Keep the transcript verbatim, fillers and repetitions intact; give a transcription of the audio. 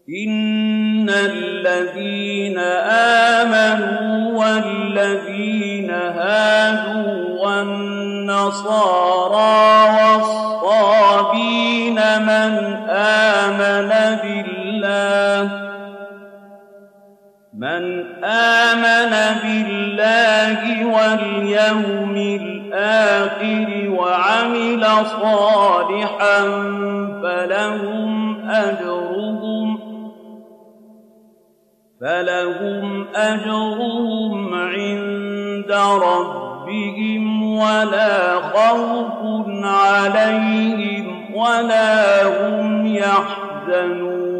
إن الذين آمنوا والذين هادوا والنصارى والصابين من آمن بالله من آمن بالله واليوم الآخر وعمل صالحا فلهم أجرهم فلهم أجرهم عند ربهم ولا خوف عليهم ولا هم يحزنون